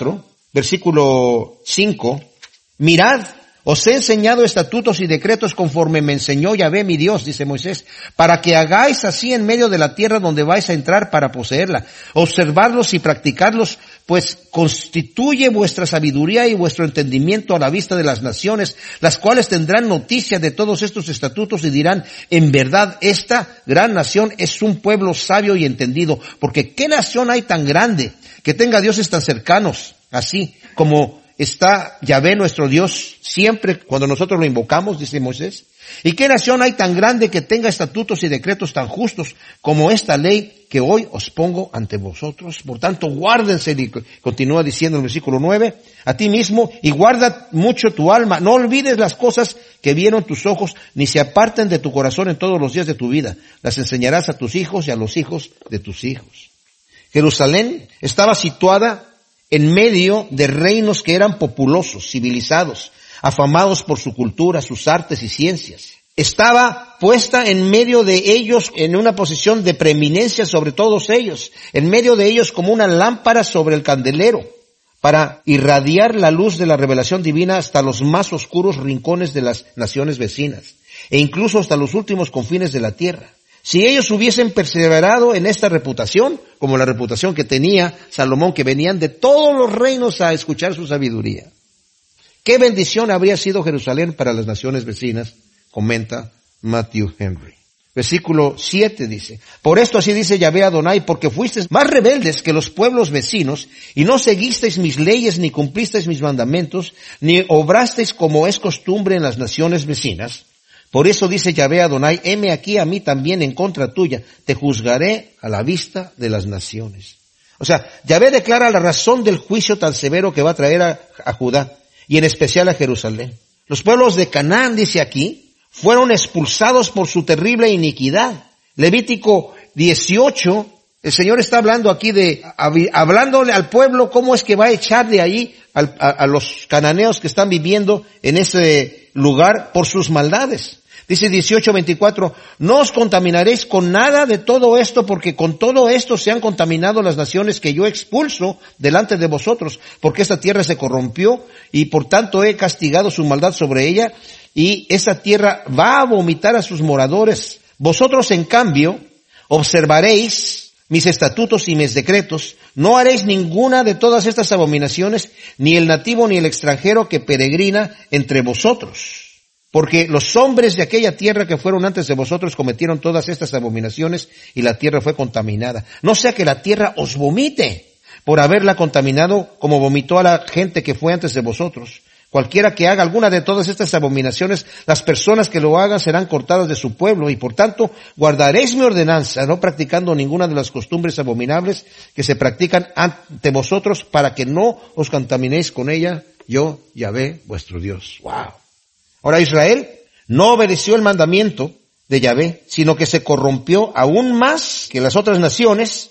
versículo cinco, mirad, os he enseñado estatutos y decretos conforme me enseñó Yahvé mi Dios, dice Moisés, para que hagáis así en medio de la tierra donde vais a entrar para poseerla. Observarlos y practicarlos, pues constituye vuestra sabiduría y vuestro entendimiento a la vista de las naciones, las cuales tendrán noticia de todos estos estatutos y dirán, en verdad esta gran nación es un pueblo sabio y entendido, porque ¿qué nación hay tan grande que tenga dioses tan cercanos, así como está Yahvé nuestro Dios siempre cuando nosotros lo invocamos, dice Moisés? ¿Y qué nación hay tan grande que tenga estatutos y decretos tan justos como esta ley que hoy os pongo ante vosotros? Por tanto, guárdense, y continúa diciendo el versículo nueve, a ti mismo y guarda mucho tu alma. No olvides las cosas que vieron tus ojos, ni se aparten de tu corazón en todos los días de tu vida. Las enseñarás a tus hijos y a los hijos de tus hijos. Jerusalén estaba situada en medio de reinos que eran populosos, civilizados, afamados por su cultura, sus artes y ciencias. Estaba puesta en medio de ellos en una posición de preeminencia sobre todos ellos, en medio de ellos como una lámpara sobre el candelero, para irradiar la luz de la revelación divina hasta los más oscuros rincones de las naciones vecinas, e incluso hasta los últimos confines de la tierra. Si ellos hubiesen perseverado en esta reputación, como la reputación que tenía Salomón, que venían de todos los reinos a escuchar su sabiduría, qué bendición habría sido Jerusalén para las naciones vecinas, comenta Matthew Henry. Versículo siete dice, por esto así dice Yahvé Adonai, porque fuisteis más rebeldes que los pueblos vecinos, y no seguisteis mis leyes, ni cumplisteis mis mandamientos, ni obrasteis como es costumbre en las naciones vecinas. Por eso dice Yahvé Adonai, heme aquí a mí también en contra tuya, te juzgaré a la vista de las naciones. O sea, Yahvé declara la razón del juicio tan severo que va a traer a, a Judá, y en especial a Jerusalén. Los pueblos de Canaán, dice aquí, fueron expulsados por su terrible iniquidad. Levítico dieciocho, el Señor está hablando aquí de, hablándole al pueblo cómo es que va a echar de ahí a, a, a los cananeos que están viviendo en ese lugar por sus maldades. Dice dieciocho veinticuatro, no os contaminaréis con nada de todo esto, porque con todo esto se han contaminado las naciones que yo expulso delante de vosotros, porque esta tierra se corrompió y por tanto he castigado su maldad sobre ella, y esa tierra va a vomitar a sus moradores. Vosotros, en cambio, observaréis mis estatutos y mis decretos, no haréis ninguna de todas estas abominaciones, ni el nativo ni el extranjero que peregrina entre vosotros. Porque los hombres de aquella tierra que fueron antes de vosotros cometieron todas estas abominaciones y la tierra fue contaminada. No sea que la tierra os vomite por haberla contaminado como vomitó a la gente que fue antes de vosotros. Cualquiera que haga alguna de todas estas abominaciones, las personas que lo hagan serán cortadas de su pueblo, y por tanto guardaréis mi ordenanza, no practicando ninguna de las costumbres abominables que se practican ante vosotros, para que no os contaminéis con ella, yo, Yahvé, vuestro Dios. Wow. Ahora Israel no obedeció el mandamiento de Yahvé, sino que se corrompió aún más que las otras naciones,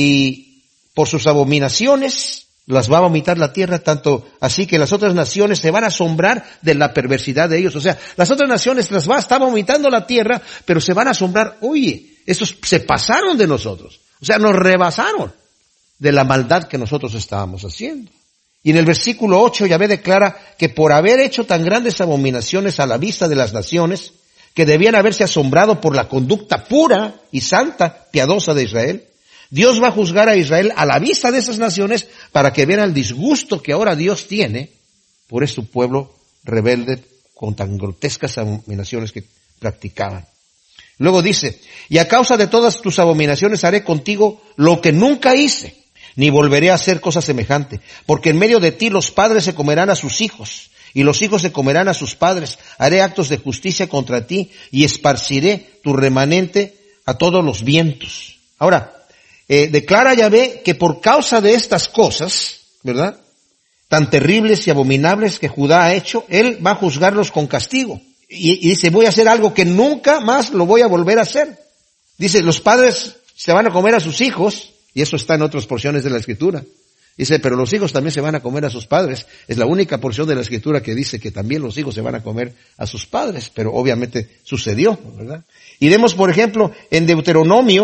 y por sus abominaciones las va a vomitar la tierra, tanto así que las otras naciones se van a asombrar de la perversidad de ellos. O sea, las otras naciones las va a estar vomitando la tierra, pero se van a asombrar, oye, estos se pasaron de nosotros. O sea, nos rebasaron de la maldad que nosotros estábamos haciendo. Y en el versículo ocho Yahvé declara que por haber hecho tan grandes abominaciones a la vista de las naciones, que debían haberse asombrado por la conducta pura y santa, piadosa de Israel, Dios va a juzgar a Israel a la vista de esas naciones para que vean el disgusto que ahora Dios tiene por este pueblo rebelde con tan grotescas abominaciones que practicaban. Luego dice, y a causa de todas tus abominaciones haré contigo lo que nunca hice, ni volveré a hacer cosa semejante, porque en medio de ti los padres se comerán a sus hijos, y los hijos se comerán a sus padres. Haré actos de justicia contra ti, y esparciré tu remanente a todos los vientos. Ahora, eh, declara Yahvé que por causa de estas cosas, ¿verdad?, tan terribles y abominables que Judá ha hecho, Él va a juzgarlos con castigo. Y, y dice, voy a hacer algo que nunca más lo voy a volver a hacer. Dice, los padres se van a comer a sus hijos, y eso está en otras porciones de la Escritura. Dice, pero los hijos también se van a comer a sus padres. Es la única porción de la Escritura que dice que también los hijos se van a comer a sus padres, pero obviamente sucedió, ¿verdad? Y vemos, por ejemplo, en Deuteronomio,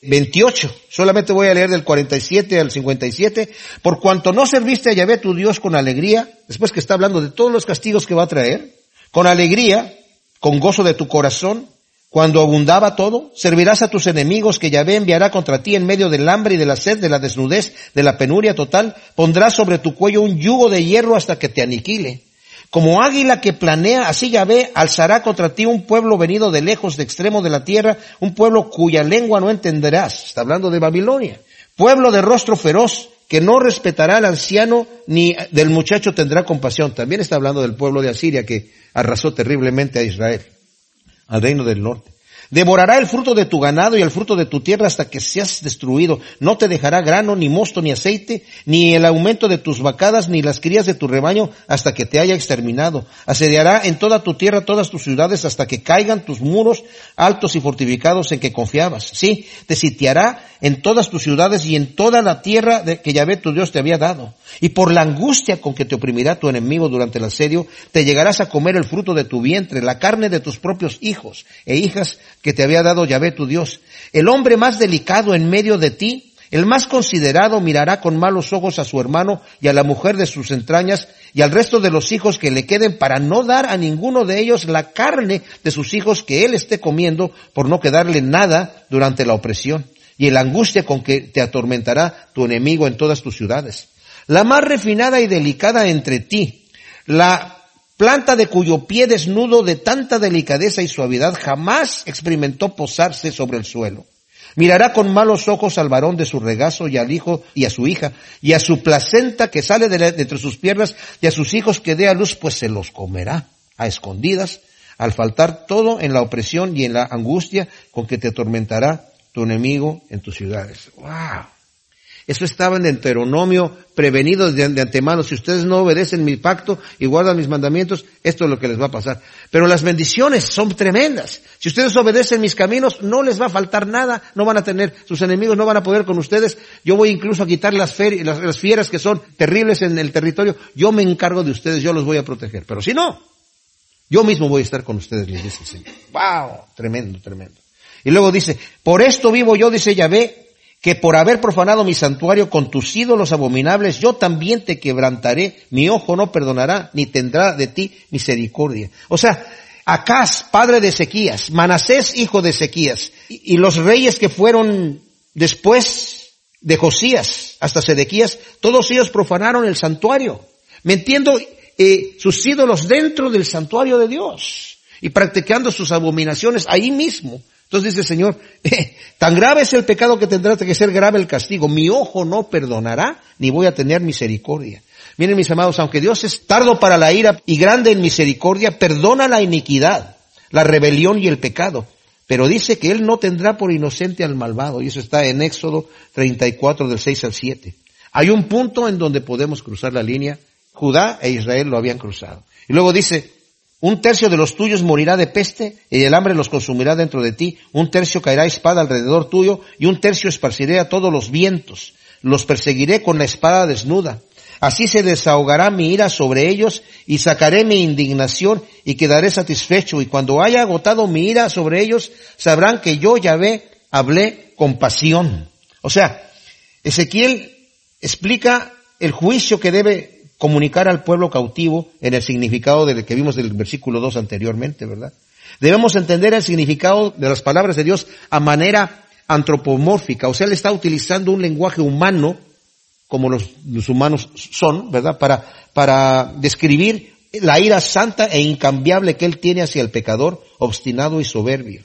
veintiocho, solamente voy a leer del cuarenta y siete al cincuenta y siete, por cuanto no serviste a Yahvé tu Dios con alegría, después que está hablando de todos los castigos que va a traer, con alegría, con gozo de tu corazón, cuando abundaba todo, servirás a tus enemigos que Yahvé enviará contra ti en medio del hambre y de la sed, de la desnudez, de la penuria total, pondrás sobre tu cuello un yugo de hierro hasta que te aniquile. Como águila que planea, así Yahvé alzará contra ti un pueblo venido de lejos, de extremo de la tierra, un pueblo cuya lengua no entenderás. Está hablando de Babilonia. Pueblo de rostro feroz, que no respetará al anciano, ni del muchacho tendrá compasión. También está hablando del pueblo de Asiria, que arrasó terriblemente a Israel, al reino del norte. Devorará el fruto de tu ganado y el fruto de tu tierra hasta que seas destruido. No te dejará grano, ni mosto, ni aceite, ni el aumento de tus vacadas, ni las crías de tu rebaño hasta que te haya exterminado. Asediará en toda tu tierra todas tus ciudades hasta que caigan tus muros altos y fortificados en que confiabas. Sí, te sitiará en todas tus ciudades y en toda la tierra de que Yahvé tu Dios te había dado. Y por la angustia con que te oprimirá tu enemigo durante el asedio, te llegarás a comer el fruto de tu vientre, la carne de tus propios hijos e hijas que te había dado Yahvé tu Dios. El hombre más delicado en medio de ti, el más considerado, mirará con malos ojos a su hermano y a la mujer de sus entrañas y al resto de los hijos que le queden, para no dar a ninguno de ellos la carne de sus hijos que él esté comiendo, por no quedarle nada durante la opresión y la angustia con que te atormentará tu enemigo en todas tus ciudades. La más refinada y delicada entre ti, la planta de cuyo pie desnudo de tanta delicadeza y suavidad jamás experimentó posarse sobre el suelo. Mirará con malos ojos al varón de su regazo y al hijo y a su hija y a su placenta que sale de, la, de entre sus piernas y a sus hijos que dé a luz, pues se los comerá a escondidas, al faltar todo en la opresión y en la angustia con que te atormentará tu enemigo en tus ciudades. ¡Wow! Eso estaba en Deuteronomio, prevenidos de, de antemano. Si ustedes no obedecen mi pacto y guardan mis mandamientos, esto es lo que les va a pasar. Pero las bendiciones son tremendas. Si ustedes obedecen mis caminos, no les va a faltar nada. No van a tener, sus enemigos no van a poder con ustedes. Yo voy incluso a quitar las, fer, las, las fieras que son terribles en el territorio. Yo me encargo de ustedes, yo los voy a proteger. Pero si no, yo mismo voy a estar con ustedes, les dice el Señor. ¡Wow! Tremendo, tremendo. Y luego dice, por esto vivo yo, dice Yahvé, que por haber profanado mi santuario con tus ídolos abominables, yo también te quebrantaré, mi ojo no perdonará, ni tendrá de ti misericordia. O sea, Acaz, padre de Ezequías, Manasés, hijo de Ezequías, y, y los reyes que fueron después de Josías hasta Sedequías, todos ellos profanaron el santuario, metiendo eh, sus ídolos dentro del santuario de Dios y practicando sus abominaciones ahí mismo. Entonces dice el Señor, eh, tan grave es el pecado que tendrá que ser grave el castigo. Mi ojo no perdonará, ni voy a tener misericordia. Miren, mis amados, aunque Dios es tardo para la ira y grande en misericordia, perdona la iniquidad, la rebelión y el pecado. Pero dice que Él no tendrá por inocente al malvado. Y eso está en Éxodo treinta y cuatro, del seis al siete. Hay un punto en donde podemos cruzar la línea. Judá e Israel lo habían cruzado. Y luego dice, un tercio de los tuyos morirá de peste, y el hambre los consumirá dentro de ti. Un tercio caerá espada alrededor tuyo, y un tercio esparciré a todos los vientos. Los perseguiré con la espada desnuda. Así se desahogará mi ira sobre ellos, y sacaré mi indignación, y quedaré satisfecho. Y cuando haya agotado mi ira sobre ellos, sabrán que yo, Yahvé, hablé con pasión. O sea, Ezequiel explica el juicio que debe comunicar al pueblo cautivo en el significado del que vimos del versículo dos anteriormente, ¿verdad? Debemos entender el significado de las palabras de Dios a manera antropomórfica, o sea, Él está utilizando un lenguaje humano, como los, los humanos son, ¿verdad? Para, para describir la ira santa e incambiable que Él tiene hacia el pecador obstinado y soberbio.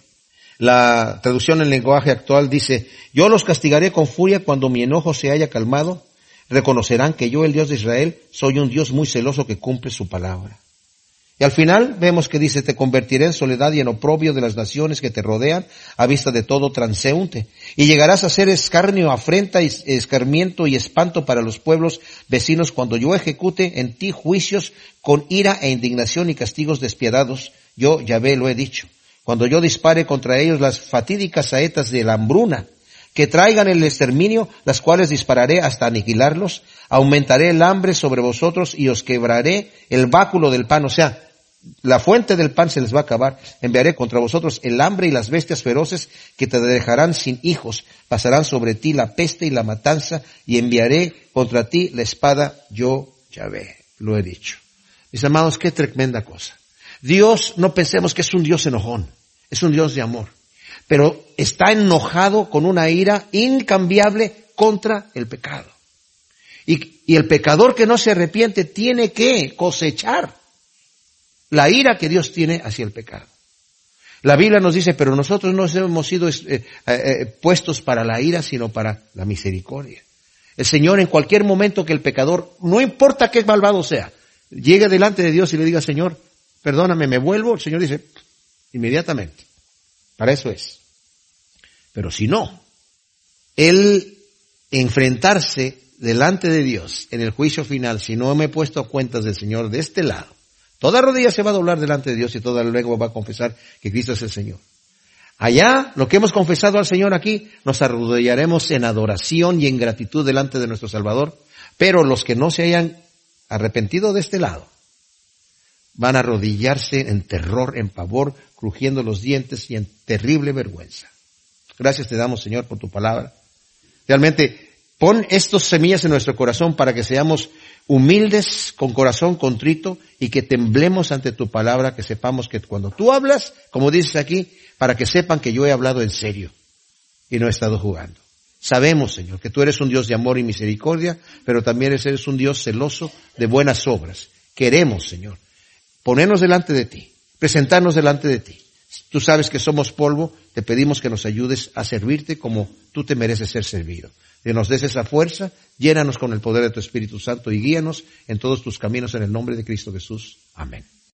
La traducción en lenguaje actual dice, yo los castigaré con furia cuando mi enojo se haya calmado. Reconocerán que yo, el Dios de Israel, soy un Dios muy celoso que cumple su palabra. Y al final vemos que dice, te convertiré en soledad y en oprobio de las naciones que te rodean a vista de todo transeúnte. Y llegarás a ser escarnio, afrenta, y escarmiento y espanto para los pueblos vecinos cuando yo ejecute en ti juicios con ira e indignación y castigos despiadados. Yo, Yahvé, lo he dicho. Cuando yo dispare contra ellos las fatídicas saetas de la hambruna, que traigan el exterminio, las cuales dispararé hasta aniquilarlos, aumentaré el hambre sobre vosotros y os quebraré el báculo del pan. O sea, la fuente del pan se les va a acabar. Enviaré contra vosotros el hambre y las bestias feroces que te dejarán sin hijos. Pasarán sobre ti la peste y la matanza y enviaré contra ti la espada. Yo, Yahvé, lo he dicho. Mis amados, qué tremenda cosa. Dios, no pensemos que es un Dios enojón. Es un Dios de amor. Pero está enojado con una ira incambiable contra el pecado. Y, y el pecador que no se arrepiente tiene que cosechar la ira que Dios tiene hacia el pecado. La Biblia nos dice, pero nosotros no hemos sido eh, eh, puestos para la ira, sino para la misericordia. El Señor, en cualquier momento que el pecador, no importa qué malvado sea, llegue delante de Dios y le diga, Señor, perdóname, me vuelvo, el Señor dice, inmediatamente. Para eso es. Pero si no, Él enfrentarse delante de Dios en el juicio final, si no me he puesto a cuentas del Señor de este lado, toda rodilla se va a doblar delante de Dios y toda lengua va a confesar que Cristo es el Señor. Allá, lo que hemos confesado al Señor aquí, nos arrodillaremos en adoración y en gratitud delante de nuestro Salvador, pero los que no se hayan arrepentido de este lado, van a arrodillarse en terror, en pavor, crujiendo los dientes y en terrible vergüenza. Gracias te damos, Señor, por tu palabra. Realmente, pon estas semillas en nuestro corazón para que seamos humildes, con corazón contrito, y que temblemos ante tu palabra, que sepamos que cuando tú hablas, como dices aquí, para que sepan que yo he hablado en serio y no he estado jugando. Sabemos, Señor, que tú eres un Dios de amor y misericordia, pero también eres un Dios celoso de buenas obras. Queremos, Señor, ponernos delante de ti, presentarnos delante de ti. Tú sabes que somos polvo, te pedimos que nos ayudes a servirte como tú te mereces ser servido. Que nos des esa fuerza, llénanos con el poder de tu Espíritu Santo y guíanos en todos tus caminos en el nombre de Cristo Jesús. Amén.